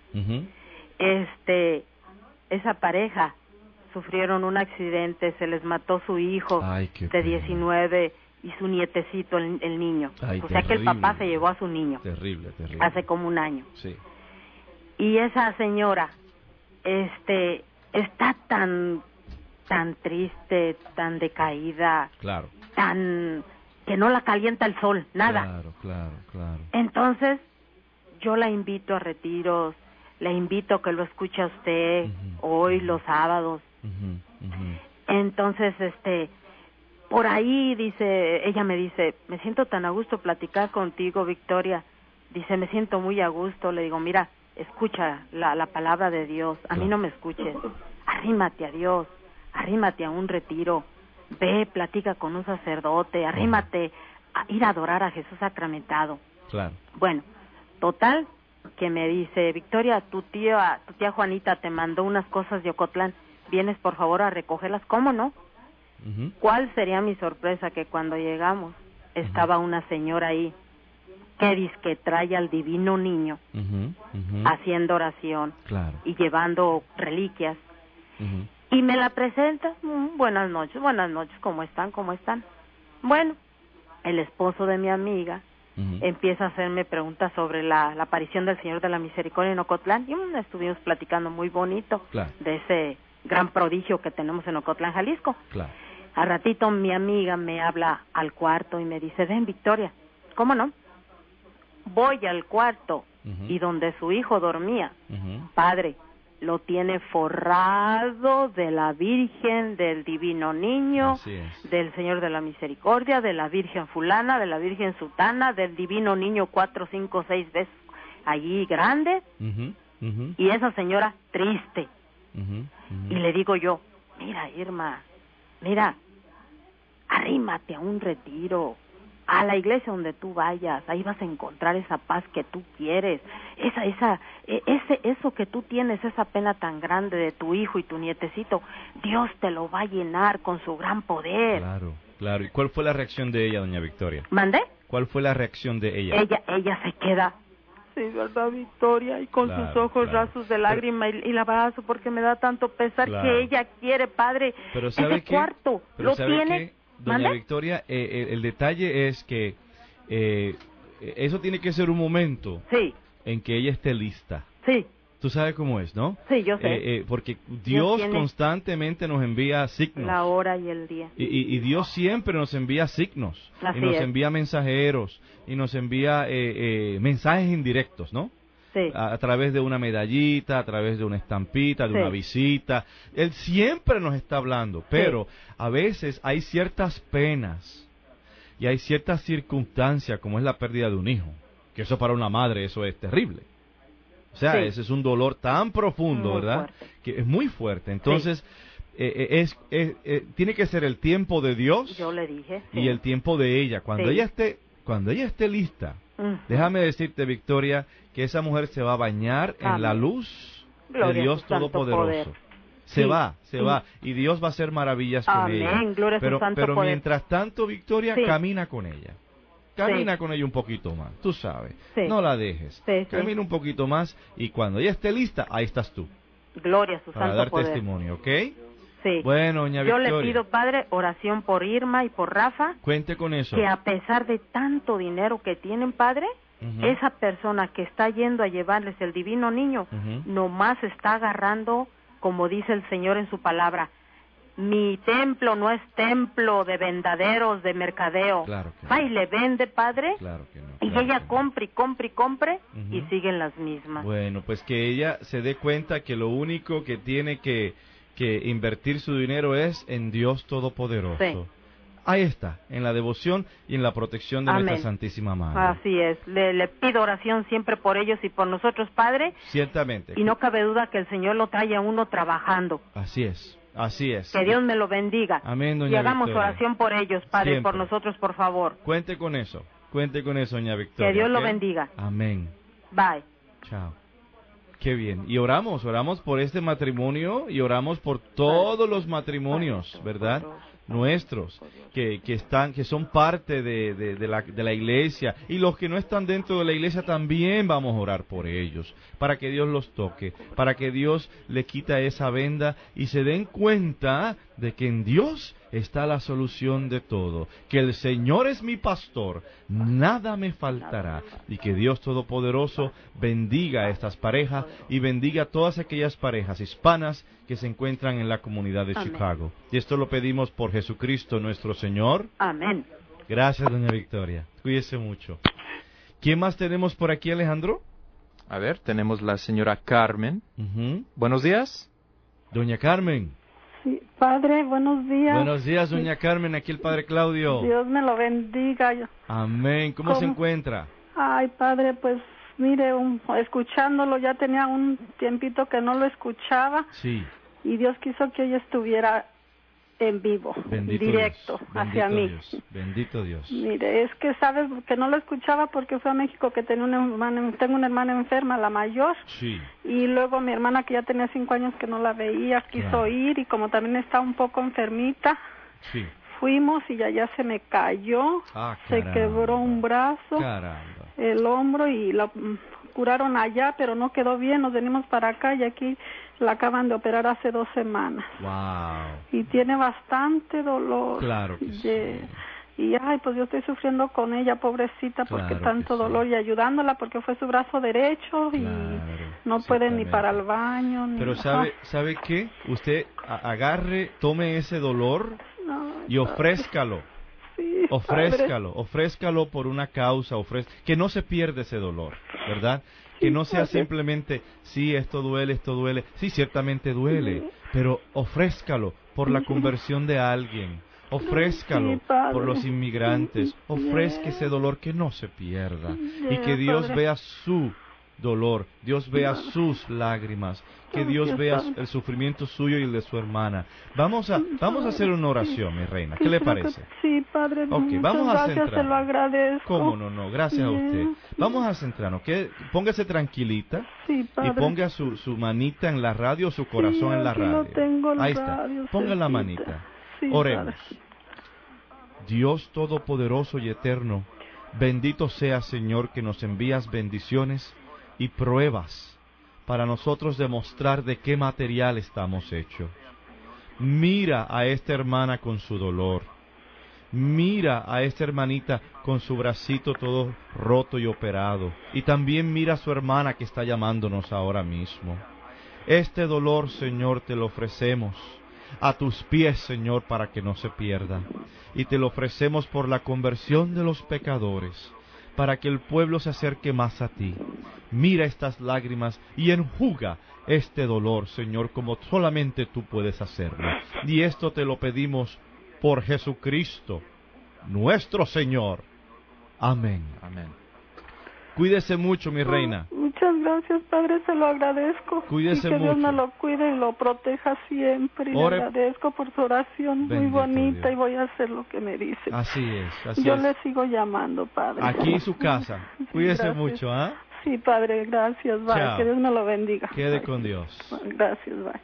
Esa pareja sufrieron un accidente, se les mató su hijo de 19 y su nietecito, el niño. Ay, o sea que el papá se llevó a su niño. Terrible. Hace como un año. Sí. Y esa señora, está tan triste, tan decaída, Claro. tan que no la calienta el sol, nada. Claro. Entonces, yo la invito a retiros, la invito a que lo escuche a usted hoy los sábados. Entonces, por ahí ella me dice, me siento tan a gusto platicar contigo, Victoria. Dice, me siento muy a gusto. Le digo, mira, escucha la palabra de Dios, a mí no me escuches. Arrímate a Dios, arrímate a un retiro, ve, platica con un sacerdote, arrímate a ir a adorar a Jesús sacramentado. Claro. Bueno, total, que me dice, Victoria, tu tía Juanita te mandó unas cosas de Ocotlán, ¿vienes por favor a recogerlas? ¿Cómo no? ¿Cuál sería mi sorpresa? Que cuando llegamos estaba una señora ahí que dice que trae al divino niño haciendo oración y llevando reliquias. Y me la presenta, buenas noches, ¿cómo están? Bueno, el esposo de mi amiga empieza a hacerme preguntas sobre la aparición del Señor de la Misericordia en Ocotlán, y estuvimos platicando muy bonito de ese gran prodigio que tenemos en Ocotlán, Jalisco. Al ratito mi amiga me habla al cuarto y me dice, ven, Victoria. ¿Cómo no? Voy al cuarto y donde su hijo dormía, padre, lo tiene forrado de la Virgen, del Divino Niño, del Señor de la Misericordia, de la Virgen fulana, de la Virgen sutana, del Divino Niño 4, 5, 6 veces allí grande, y esa señora triste. Y le digo yo, mira, Irma, mira, arrímate a un retiro, a la iglesia donde tú vayas, ahí vas a encontrar esa paz que tú quieres, eso que tú tienes, esa pena tan grande de tu hijo y tu nietecito, Dios te lo va a llenar con su gran poder. Claro. ¿Y cuál fue la reacción de ella, doña Victoria? ¿Mandé? ¿Cuál fue la reacción de ella? Ella se queda, sí, ¿verdad, Victoria? Y con sus ojos rasos de lágrima y la abrazo porque me da tanto pesar que ella quiere, padre, pero ¿sabe ese cuarto, lo tiene... Doña ¿Mande? Victoria, el detalle es que eso tiene que ser un momento en que ella esté lista. Sí. Tú sabes cómo es, ¿no? Sí, yo sé. Porque Dios constantemente nos envía signos. La hora y el día. Y Dios siempre nos envía signos. Así y nos es. envía mensajeros. Y nos envía mensajes indirectos, ¿no? Sí. A través de una medallita, a través de una estampita, de una visita. Él siempre nos está hablando, pero a veces hay ciertas penas y hay ciertas circunstancias, como es la pérdida de un hijo, que eso para una madre eso es terrible. O sea, ese es un dolor tan profundo, muy ¿verdad? Fuerte. Que es muy fuerte. Entonces, tiene que ser el tiempo de Dios. Yo le dije. Y el tiempo de ella. Cuando ella esté lista, déjame decirte, Victoria, que esa mujer se va a bañar en la luz de Dios Todopoderoso. Se va. Y Dios va a hacer maravillas con ella. Gloria a su santo pero poder. Mientras tanto, Victoria, camina con ella. Camina con ella un poquito más, tú sabes. No la dejes. Camina un poquito más y cuando ella esté lista, ahí estás tú. Gloria a su santo poder. Para dar poder. Testimonio, ¿ok? Sí. Bueno, doña Victoria. Yo le pido, padre, oración por Irma y por Rafa. Cuente con eso. Que a pesar de tanto dinero que tienen, padre, esa persona que está yendo a llevarles el divino niño, nomás está agarrando, como dice el Señor en su palabra, mi templo no es templo de vendaderos, de mercadeo. Claro que va y le vende, padre. Claro que no. Y ella compre y compre y siguen las mismas. Bueno, pues que ella se dé cuenta que lo único que tiene que invertir su dinero es en Dios Todopoderoso. Sí. Ahí está, en la devoción y en la protección de nuestra Santísima Madre. Así es, le pido oración siempre por ellos y por nosotros, Padre. Ciertamente. Y no cabe duda que el Señor lo trae a uno trabajando. Así es. Que Dios me lo bendiga. Amén, doña Y hagamos Victoria. oración por ellos, Padre, Siempre. por nosotros, por favor. Cuente con eso, doña Victoria. Que Dios lo bendiga. Amén. Bye. Chao. Qué bien. Y oramos por este matrimonio y oramos por todos los matrimonios, ¿verdad? Nuestros, que son parte de la iglesia, y los que no están dentro de la iglesia también vamos a orar por ellos, para que Dios los toque, para que Dios le quita esa venda y se den cuenta de que en Dios está la solución de todo, que el Señor es mi pastor, nada me faltará, y que Dios Todopoderoso bendiga a estas parejas y bendiga a todas aquellas parejas hispanas que se encuentran en la comunidad de Chicago. Y esto lo pedimos por Jesucristo nuestro Señor. Amén. Gracias, doña Victoria. Cuídese mucho. ¿Quién más tenemos por aquí, Alejandro? A ver, tenemos la señora Carmen. Buenos días. Doña Carmen. Sí, padre, buenos días. Buenos días, doña Carmen. Aquí el padre Claudio. Dios me lo bendiga. Amén. ¿Cómo se encuentra? Ay, padre, pues mire, escuchándolo, ya tenía un tiempito que no lo escuchaba. Sí. Y Dios quiso que hoy estuviera en vivo, Bendito directo, Dios. hacia Bendito mí. Dios. Bendito Dios. Mire, es que sabes que no lo escuchaba porque fue a México, que tengo una hermana enferma, la mayor. Sí. Y luego mi hermana, que ya tenía 5 años que no la veía, quiso ir, y como también está un poco enfermita, Sí. fuimos y allá se me cayó, se quebró un brazo, el hombro, y lo curaron allá, pero no quedó bien. Nos venimos para acá y aquí la acaban de operar hace 2 semanas. Wow. Y tiene bastante dolor. Claro que sí. Y ay, pues yo estoy sufriendo con ella, pobrecita, porque tanto dolor, y ayudándola porque fue su brazo derecho y no puede ni para el baño. Pero ¿sabe qué? Usted agarre, tome ese dolor y ofrézcalo. Sí, ofrézcalo por una causa, que no se pierda ese dolor, ¿verdad? Que no sea simplemente, sí, esto duele. Sí, ciertamente duele, pero ofrézcalo por la conversión de alguien. Ofrézcalo por los inmigrantes. Ofrezca ese dolor, que no se pierda. Y que Dios vea su dolor, Dios vea sus lágrimas, que Dios vea el sufrimiento suyo y el de su hermana. Vamos a hacer una oración, mi reina. ¿Qué le parece? Sí, padre. Vamos a centrarnos. Se lo agradezco. ¿Cómo no? Gracias a usted. Vamos a centrarnos. Póngase tranquilita y ponga su manita en la radio o su corazón en la radio. Ahí está. Ponga la manita. Oremos. Dios Todopoderoso y Eterno, bendito sea, Señor, que nos envías bendiciones y pruebas para nosotros demostrar de qué material estamos hechos. Mira a esta hermana con su dolor. Mira a esta hermanita con su bracito todo roto y operado. Y también mira a su hermana que está llamándonos ahora mismo. Este dolor, Señor, te lo ofrecemos a tus pies, Señor, para que no se pierda. Y te lo ofrecemos por la conversión de los pecadores, para que el pueblo se acerque más a ti. Mira estas lágrimas y enjuga este dolor, Señor, como solamente tú puedes hacerlo. Y esto te lo pedimos por Jesucristo, nuestro Señor. Amén. Amén. Cuídese mucho, mi reina. Muchas gracias, Padre, se lo agradezco. Cuídese y que mucho. Dios me lo cuide y lo proteja siempre. Le agradezco por su oración, muy bonita, Dios. Y voy a hacer lo que me dice. Así es. Yo le sigo llamando, Padre. Aquí en su casa. Cuídese mucho, ¿ah? Sí, Padre, gracias. Bye. Chao. Que Dios me lo bendiga. Quede bye. con Dios. Gracias, bye.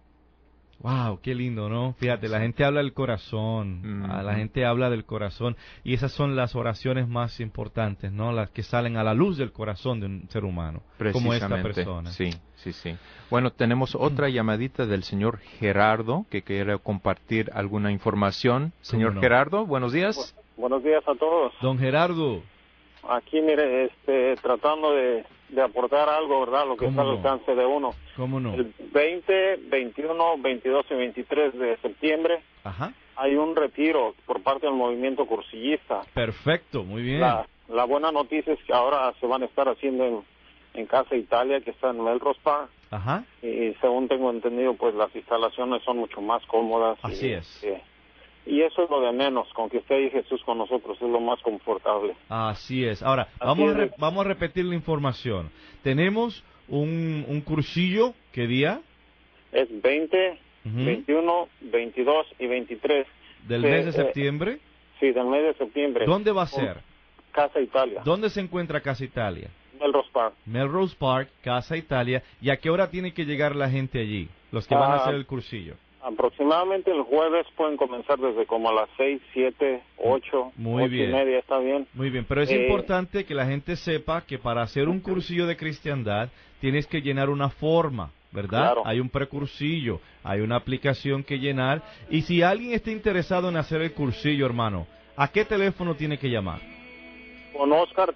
Wow, qué lindo, ¿no? Fíjate, la gente habla del corazón, la gente habla del corazón, y esas son las oraciones más importantes, ¿no? Las que salen a la luz del corazón de un ser humano, como esta persona. Sí. Bueno, tenemos otra llamadita del señor Gerardo, que quiere compartir alguna información. Señor Gerardo, buenos días. Buenos días a todos. Don Gerardo. Aquí, mire, tratando de aportar algo, ¿verdad? Lo que está al alcance de uno. ¿Cómo no? El 20, 21, 22 y 23 de septiembre hay un retiro por parte del movimiento cursillista. Perfecto, muy bien. La buena noticia es que ahora se van a estar haciendo en Casa Italia, que está en Melrose Park. Y según tengo entendido, pues las instalaciones son mucho más cómodas. Así es. Y eso es lo de menos, con que esté ahí Jesús con nosotros es lo más confortable. Así es. Ahora, vamos a repetir la información. Tenemos un cursillo, ¿qué día? Es 20, 21, 22 y 23. ¿Del mes de septiembre? Sí, del mes de septiembre. ¿Dónde va a ser? Casa Italia. ¿Dónde se encuentra Casa Italia? Melrose Park. Melrose Park, Casa Italia. ¿Y a qué hora tiene que llegar la gente allí? Los que van a hacer el cursillo. Aproximadamente el jueves pueden comenzar desde como a las 6, 7, 8, Muy 8 bien. y media, está bien. Muy bien, pero es importante que la gente sepa que para hacer un cursillo de cristiandad tienes que llenar una forma, ¿verdad? Claro. Hay un precursillo, hay una aplicación que llenar. Y si alguien está interesado en hacer el cursillo, hermano, ¿a qué teléfono tiene que llamar? Con Oscar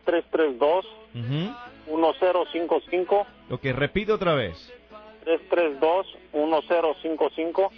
332-1055. Ok, repite otra vez. 332-1055.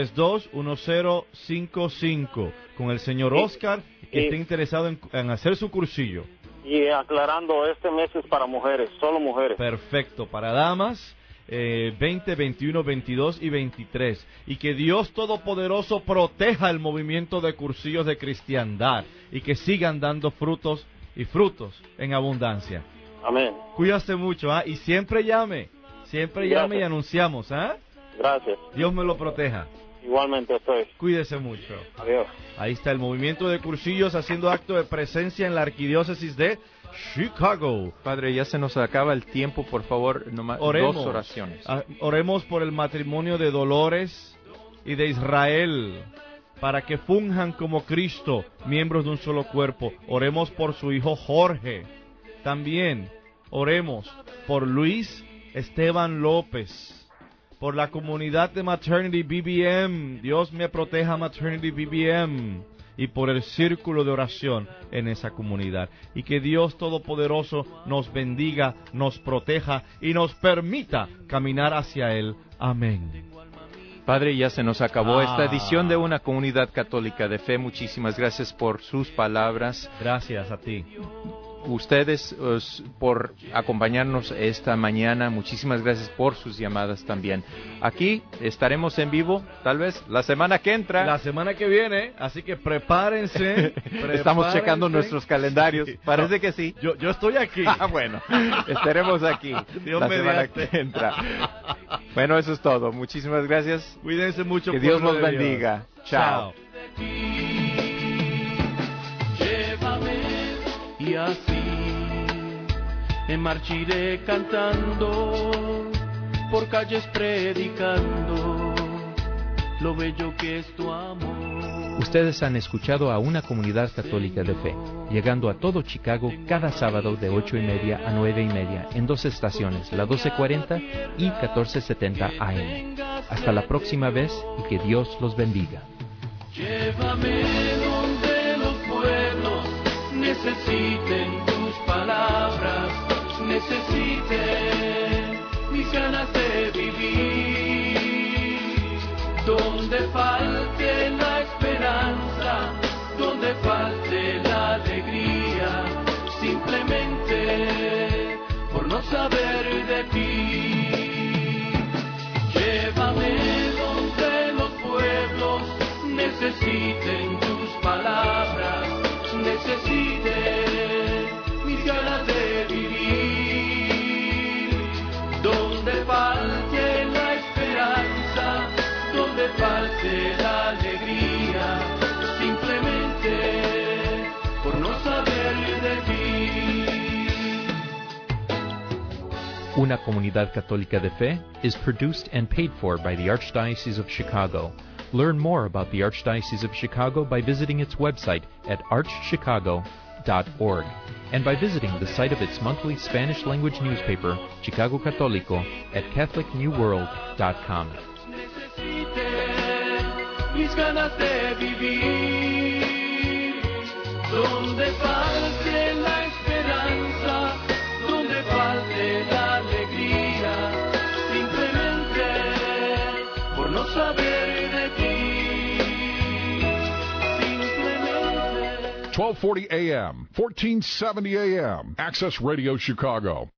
332-1055. Con el señor Oscar, que esté interesado en hacer su cursillo. Y aclarando, este mes es para mujeres, solo mujeres. Perfecto, para damas, 20, 21, 22 y 23. Y que Dios Todopoderoso proteja el movimiento de cursillos de cristiandad y que sigan dando frutos y frutos en abundancia. Amén. Cuídase mucho, y siempre llame y anunciamos. Gracias. Dios me lo proteja. Igualmente estoy. Cuídese mucho. Adiós. Ahí está el movimiento de cursillos haciendo acto de presencia en la arquidiócesis de Chicago. Padre, ya se nos acaba el tiempo, por favor, nomás oremos, 2 oraciones. Oremos por el matrimonio de Dolores y de Israel, para que funjan como Cristo, miembros de un solo cuerpo. Oremos por su hijo Jorge. También oremos por Luis Esteban López, por la comunidad de Maternity BBM. Dios me proteja Maternity BBM. Y por el círculo de oración en esa comunidad. Y que Dios Todopoderoso nos bendiga, nos proteja y nos permita caminar hacia Él. Amén. Padre, ya se nos acabó esta edición de Una Comunidad Católica de Fe. Muchísimas gracias por sus palabras. Gracias a ti. Ustedes por acompañarnos esta mañana. Muchísimas gracias por sus llamadas también. Aquí estaremos en vivo, tal vez, la semana que entra. La semana que viene, así que prepárense. Estamos checando nuestros calendarios. Sí. Parece que sí. Yo estoy aquí. Bueno, estaremos aquí la semana que entra. Bueno, eso es todo. Muchísimas gracias. Cuídense mucho. Que Dios los bendiga. Chao. Y así me marchiré cantando, por calles predicando lo bello que es tu amor. Ustedes han escuchado a Una Comunidad Católica de Fe, llegando a todo Chicago cada sábado de 8:30 a 9:30 en 2 estaciones, la 1240 y 1470 AM. Hasta la próxima vez y que Dios los bendiga. Llévame donde los pueblos necesiten tus palabras, necesiten mis ganas de vivir. Donde falte la esperanza, donde falte la alegría, simplemente por no saber de ti. Llévame donde los pueblos necesiten tus palabras, necesiten mis ganas de vivir. Donde falte la esperanza, donde falte la alegría, simplemente por no saber de ti. Una Comunidad Católica de Fe is produced and paid for by the Archdiocese of Chicago. Learn more about the Archdiocese of Chicago by visiting its website at archchicago.org and by visiting the site of its monthly Spanish-language newspaper, Chicago Católico, at catholicnewworld.com. Mis ganas de vivir, donde falte la esperanza, donde falte la alegría, simplemente por no saber de ti, simplemente. 1240 AM, 1470 AM, Access Radio Chicago.